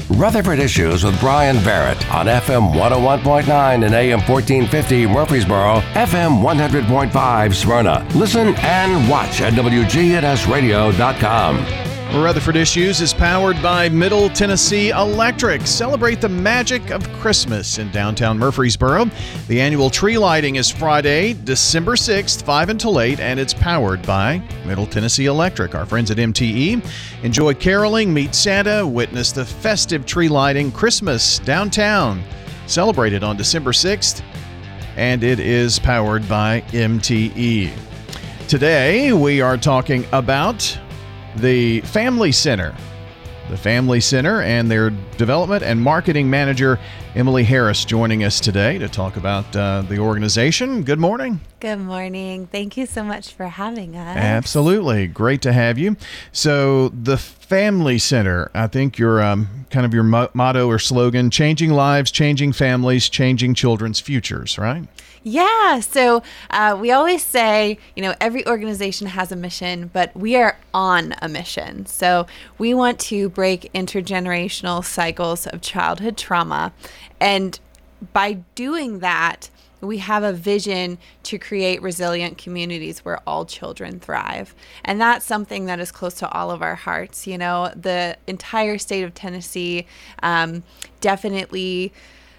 Rutherford Issues with Brian Barrett on FM 101.9 and AM 1450 Murfreesboro, FM 100.5 Smyrna. Listen and watch at WGNSradio.com. Rutherford Issues is powered by Middle Tennessee Electric. Celebrate the magic of Christmas in downtown Murfreesboro. The annual tree lighting is Friday, December 6th, 5 until 8, and it's powered by Middle Tennessee Electric. Our friends at MTE. Enjoy caroling, meet Santa, witness the festive tree lighting Christmas downtown. Celebrated on December 6th, and it is powered by MTE. Today, we are talking about the Family Center. The Family Center and their development and marketing manager, Emily Harris, joining us today to talk about the organization. Good morning. Good morning. Thank you so much for having us. Absolutely. Great to have you. So the Family Center, I think your kind of your motto or slogan, changing lives, changing families, changing children's futures, right? Yeah. So we always say, every organization has a mission, but we are on a mission. So we want to break intergenerational cycles of childhood trauma. And by doing that, we have a vision to create resilient communities where all children thrive. And that's something that is close to all of our hearts. The entire state of Tennessee definitely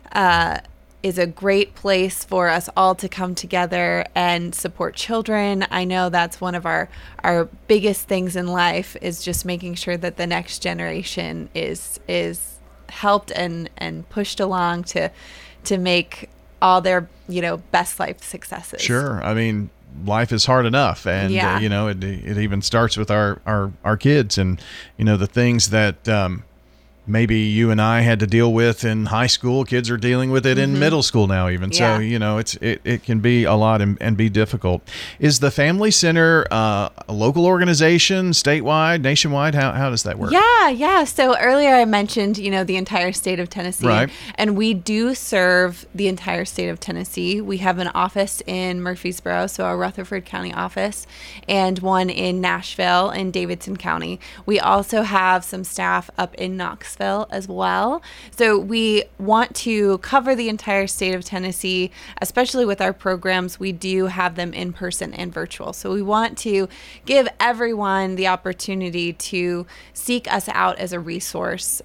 is a great place for us all to come together and support children. I know that's one of our biggest things in life, is just making sure that the next generation is helped and pushed along to make all their best life successes. Sure. I mean, life is hard enough, and it even starts with our kids, and the things that maybe you and I had to deal with in high school, kids are dealing with it in middle school now even. Yeah. So, it can be a lot and be difficult. Is the Family Center a local organization, statewide, nationwide? How does that work? Yeah. So earlier I mentioned, the entire state of Tennessee. Right. And we do serve the entire state of Tennessee. We have an office in Murfreesboro, so our Rutherford County office, and one in Nashville in Davidson County. We also have some staff up in Knoxville as well. So we want to cover the entire state of Tennessee, especially with our programs. We do have them in person and virtual. So we want to give everyone the opportunity to seek us out as a resource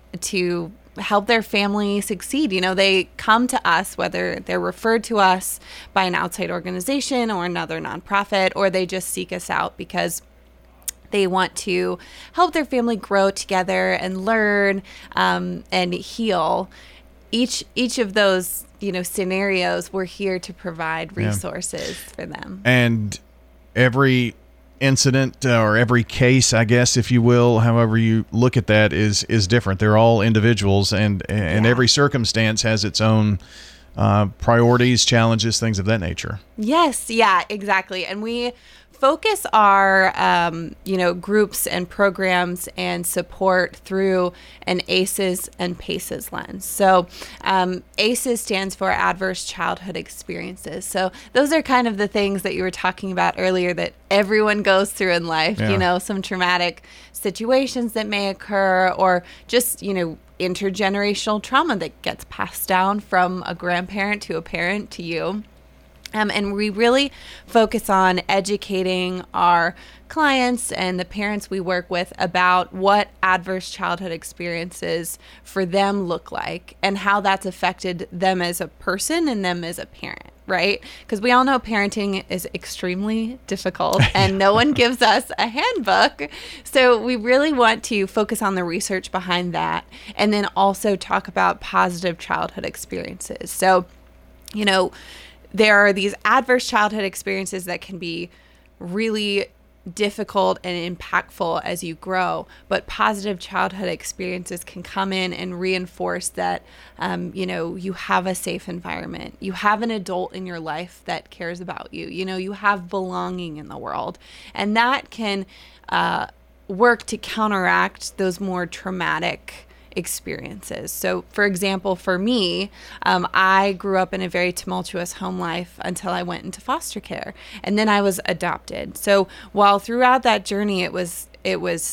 to help their family succeed. They come to us, whether they're referred to us by an outside organization or another nonprofit, or they just seek us out because they want to help their family grow together and learn and heal. Each of those, scenarios, we're here to provide resources for them. And every incident or every case, I guess, if you will, however you look at that, is different. They're all individuals, and every circumstance has its own priorities, challenges, things of that nature. Yes, yeah, exactly. And we focus our, groups and programs and support through an ACEs and PACEs lens. So ACEs stands for Adverse Childhood Experiences. So those are kind of the things that you were talking about earlier that everyone goes through in life, some traumatic situations that may occur, or just, intergenerational trauma that gets passed down from a grandparent to a parent to you. And we really focus on educating our clients and the parents we work with about what adverse childhood experiences for them look like and how that's affected them as a person and them as a parent, right? Because we all know parenting is extremely difficult and no one gives us a handbook. So we really want to focus on the research behind that, and then also talk about positive childhood experiences. So, there are these adverse childhood experiences that can be really difficult and impactful as you grow, but positive childhood experiences can come in and reinforce that, you have a safe environment. You have an adult in your life that cares about you. You have belonging in the world, and that can work to counteract those more traumatic experiences. So, for example, for me, I grew up in a very tumultuous home life until I went into foster care, and then I was adopted. So while throughout that journey it was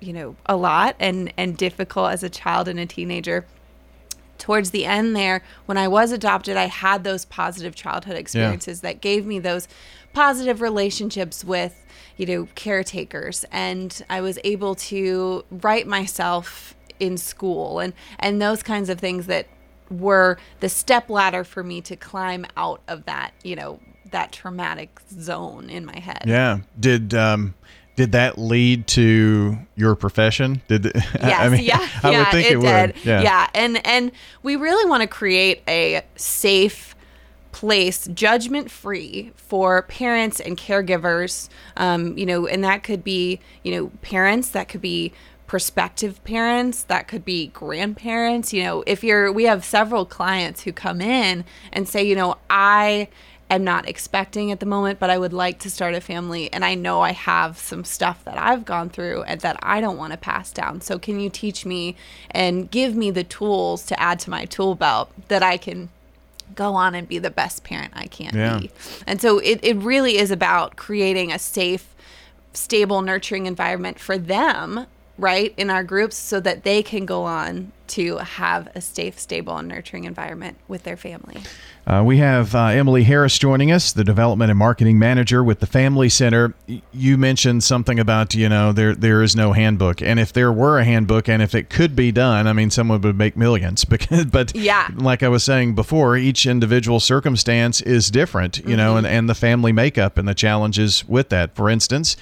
a lot and difficult as a child and a teenager. Towards the end there, when I was adopted, I had those positive childhood experiences that gave me those positive relationships with, caretakers. And I was able to write myself in school and those kinds of things that were the step ladder for me to climb out of that, that traumatic zone in my head. Yeah. Did that lead to your profession? Yes, I would think it did. would. Yeah. And we really want to create a safe place, judgment-free, for parents and caregivers, and that could be, parents, that could be prospective parents, that could be grandparents. We have several clients who come in and say, I am not expecting at the moment, but I would like to start a family. And I know I have some stuff that I've gone through and that I don't want to pass down. So can you teach me and give me the tools to add to my tool belt that I can go on and be the best parent I can be? And so it really is about creating a safe, stable, nurturing environment for them, right, in our groups, so that they can go on to have a safe, stable, and nurturing environment with their family. We have Emily Harris joining us, the Development and Marketing Manager with the Family Center. You mentioned something about, there is no handbook. And if there were a handbook and if it could be done, someone would make millions. But like I was saying before, each individual circumstance is different, and the family makeup and the challenges with that. For instance,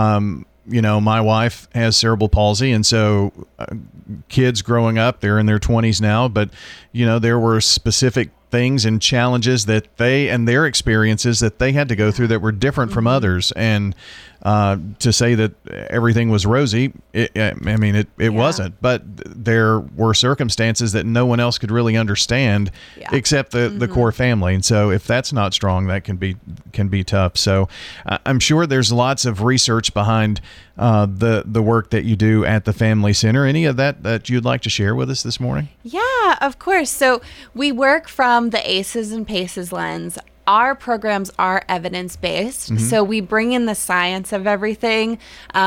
my wife has cerebral palsy, and so kids growing up, they're in their 20s now, but, there were specific things and challenges that they and their experiences that they had to go through that were different from others. And to say that everything was rosy, it wasn't. But there were circumstances that no one else could really understand except the core family. And so if that's not strong, that can be tough. So I'm sure there's lots of research behind the work that you do at the Family Center. Any of that you'd like to share with us this morning? Yeah, of course. So we work from the ACEs and PACEs lens. Our programs are evidence-based, so we bring in the science of everything.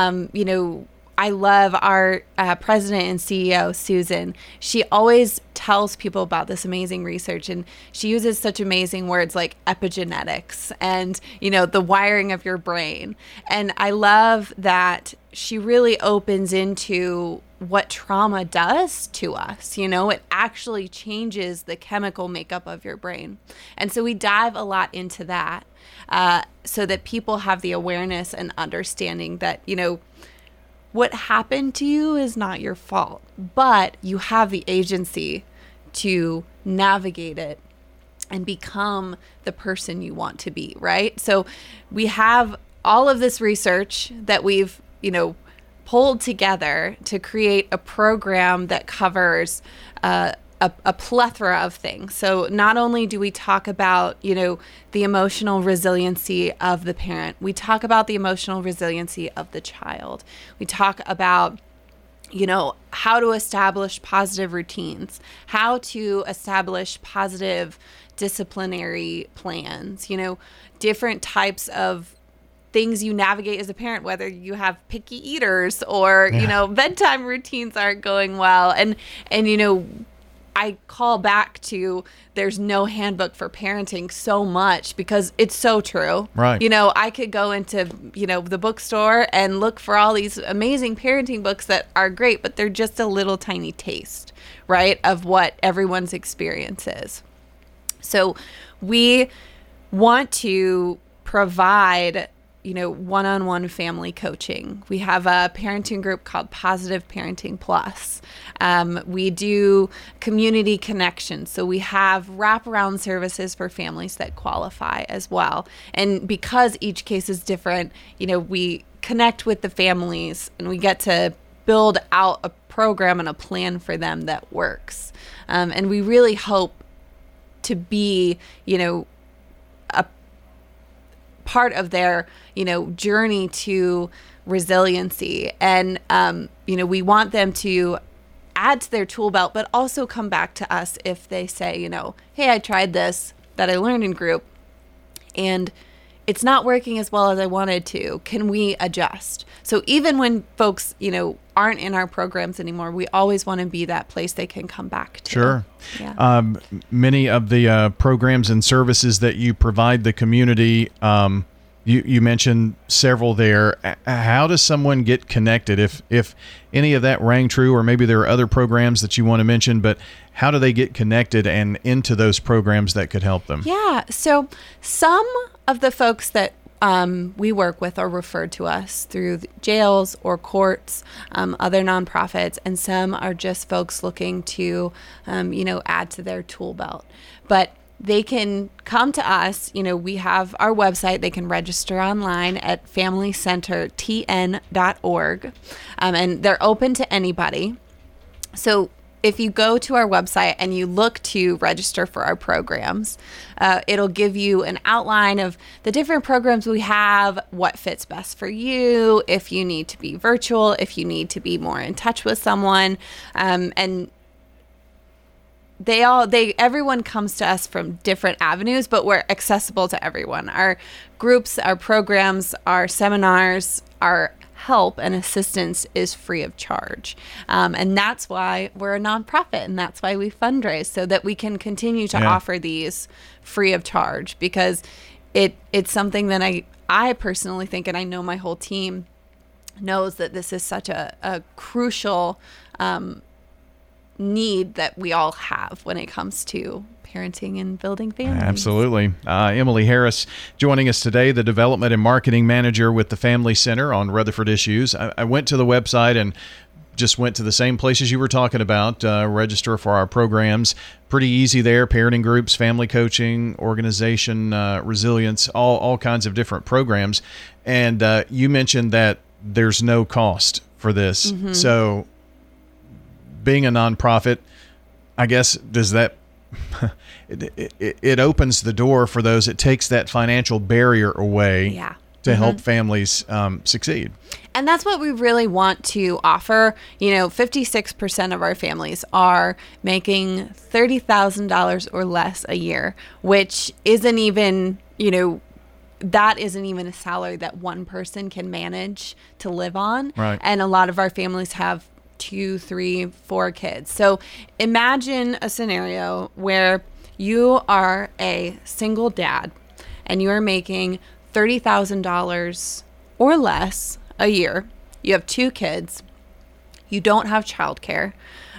I love our president and CEO, Susan. She always tells people about this amazing research, and she uses such amazing words like epigenetics and, the wiring of your brain. And I love that she really opens into what trauma does to us. It actually changes the chemical makeup of your brain. And so we dive a lot into that so that people have the awareness and understanding that, what happened to you is not your fault, but you have the agency to navigate it and become the person you want to be, right? So we have all of this research that we've, pulled together to create a program that covers a plethora of things. So not only do we talk about, the emotional resiliency of the parent, we talk about the emotional resiliency of the child. We talk about, how to establish positive routines, how to establish positive disciplinary plans, different types of things you navigate as a parent, whether you have picky eaters or, bedtime routines aren't going well. And I call back to there's no handbook for parenting so much because it's so true. Right. I could go into, the bookstore and look for all these amazing parenting books that are great, but they're just a little tiny taste, right, of what everyone's experience is. So we want to provide one-on-one family coaching. We have a parenting group called Positive Parenting Plus. We do community connections. So we have wraparound services for families that qualify as well. And because each case is different, we connect with the families and we get to build out a program and a plan for them that works. And we really hope to be, a part of their, journey to resiliency. And, we want them to add to their tool belt, but also come back to us if they say, hey, I tried this that I learned in group and it's not working as well as I wanted to. Can we adjust? So even when folks, aren't in our programs anymore, we always want to be that place they can come back to. Sure. Yeah. Many of the programs and services that you provide the community, you mentioned several there. How does someone get connected? If any of that rang true, or maybe there are other programs that you want to mention, but how do they get connected and into those programs that could help them? Yeah. So some of the folks that we work with are referred to us through jails or courts, other nonprofits, and some are just folks looking to, add to their tool belt. But they can come to us. We have our website. They can register online at FamilyCenterTN.org, and they're open to anybody. So if you go to our website and you look to register for our programs, it'll give you an outline of the different programs we have, what fits best for you, if you need to be virtual, if you need to be more in touch with someone, and everyone comes to us from different avenues, but we're accessible to everyone. Our groups, our programs, our seminars, our help and assistance is free of charge. And that's why we're a nonprofit, and that's why we fundraise, so that we can continue to offer these free of charge, because it's something that I personally think, and I know my whole team knows, that this is such a crucial need that we all have when it comes to parenting and building families. Absolutely. Emily Harris joining us today, the Development and Marketing Manager with the Family Center on Rutherford Issues. I went to the website and just went to the same places you were talking about, register for our programs. Pretty easy there, parenting groups, family coaching, organization, resilience, all kinds of different programs. And you mentioned that there's no cost for this. Mm-hmm. So being a nonprofit, I guess, does that it opens the door for those. It takes that financial barrier away to help families succeed. And that's what we really want to offer. 56% of our families are making $30,000 or less a year, which isn't even, that isn't even a salary that one person can manage to live on. Right. And a lot of our families have 2, 3, 4 kids. So imagine a scenario where you are a single dad and you are making $30,000 or less a year. You have 2 kids. You don't have childcare.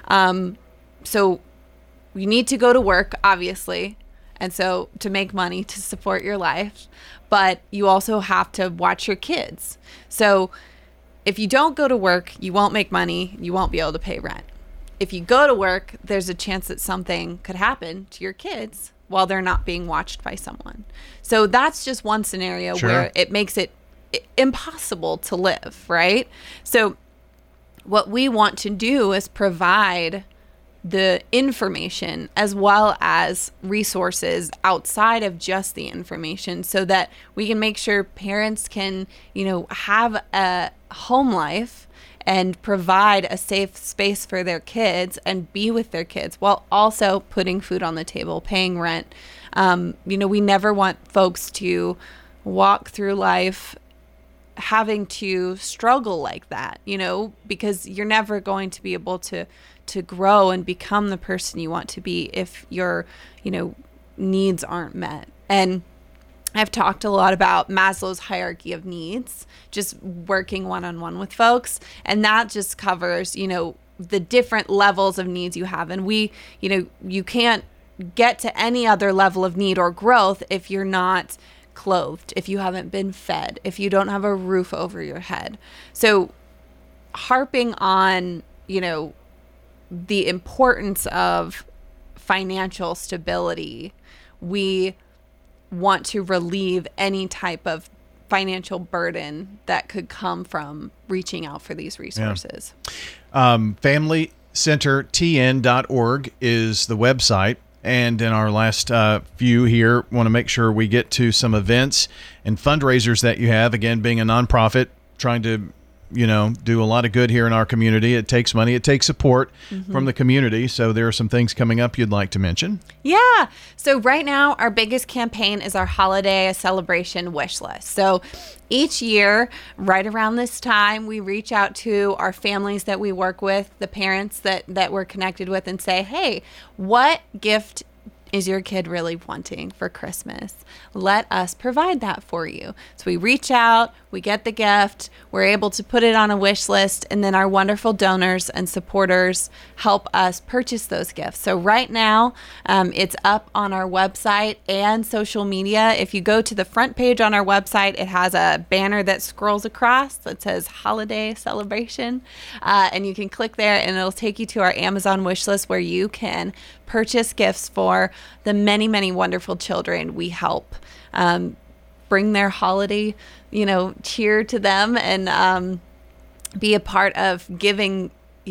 So you need to go to work, obviously. And so to make money to support your life, but you also have to watch your kids. So if you don't go to work, you won't make money. You won't be able to pay rent. If you go to work, there's a chance that something could happen to your kids while they're not being watched by someone. So that's just one scenario where it makes it impossible to live, right? So what we want to do is provide the information as well as resources outside of just the information, so that we can make sure parents can, have a home life and provide a safe space for their kids and be with their kids while also putting food on the table, paying rent. We never want folks to walk through life having to struggle like that, because you're never going to be able to grow and become the person you want to be if your, needs aren't met. And I've talked a lot about Maslow's hierarchy of needs, just working one-on-one with folks. And that just covers, the different levels of needs you have. And you can't get to any other level of need or growth if you're not clothed, if you haven't been fed, if you don't have a roof over your head. So harping on, the importance of financial stability, we want to relieve any type of financial burden that could come from reaching out for these resources. FamilyCenterTN.org is the website. And in our last few here, want to make sure we get to some events and fundraisers that you have. Again, being a nonprofit, trying to do a lot of good here in our community. It takes money. It takes support from the community. So there are some things coming up you'd like to mention. Yeah. So right now, our biggest campaign is our holiday celebration wish list. So each year, right around this time, we reach out to our families that we work with, the parents that we're connected with, and say, hey, what gift is your kid really wanting for Christmas? Let us provide that for you. So we reach out, we get the gift, we're able to put it on a wish list, and then our wonderful donors and supporters help us purchase those gifts. So right now, it's up on our website and social media. If you go to the front page on our website, it has a banner that scrolls across that says holiday celebration, and you can click there and it'll take you to our Amazon wish list where you can purchase gifts for the many, many wonderful children we help bring their holiday, cheer to them and be a part of giving,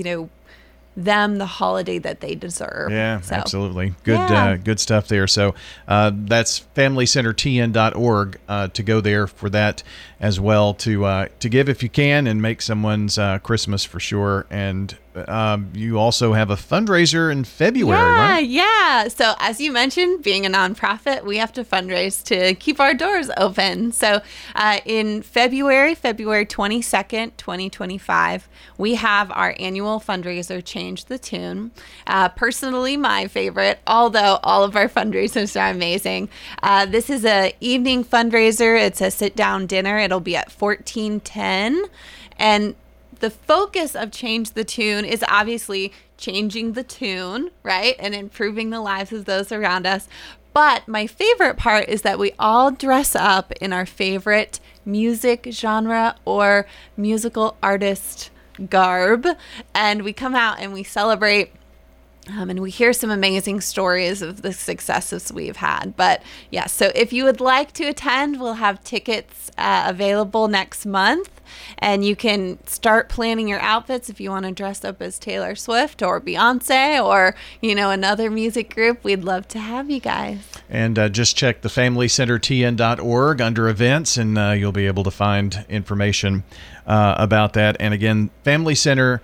them the holiday that they deserve. Yeah, so, absolutely. Good stuff there. So that's FamilyCenterTN.org to go there for that as well, to give if you can and make someone's Christmas for sure. And you also have a fundraiser in February, right? Yeah. So as you mentioned, being a nonprofit, we have to fundraise to keep our doors open. So in February 22nd, 2025, we have our annual fundraiser, Change the Tune. Personally, my favorite, although all of our fundraisers are amazing. This is an evening fundraiser. It's a sit-down dinner. It'll be at 1410. And the focus of Change the Tune is obviously changing the tune, right? And improving the lives of those around us. But my favorite part is that we all dress up in our favorite music genre or musical artist garb. And we come out and we celebrate. And we hear some amazing stories of the successes we've had. But yeah, so if you would like to attend, we'll have tickets available next month. And you can start planning your outfits if you want to dress up as Taylor Swift or Beyonce or, another music group. We'd love to have you guys. And just check the FamilyCenterTN.org under events, and you'll be able to find information about that. And again, FamilyCenterTN.org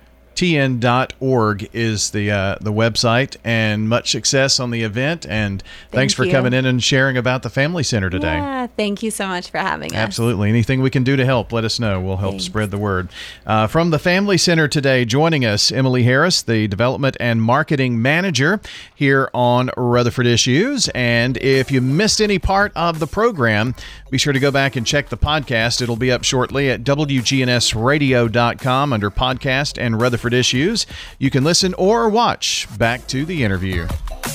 is the website, and much success on the event. And thanks for coming in and sharing about the Family Center today. Yeah, thank you so much for having us. Absolutely. Anything we can do to help, let us know. We'll help spread the word. From the Family Center today, joining us, Emily Harris, the Development and Marketing Manager here on Rutherford Issues. And if you missed any part of the program, be sure to go back and check the podcast. It'll be up shortly at WGNSradio.com under podcast and Rutherford Issues. You can listen or watch. Back to the interview.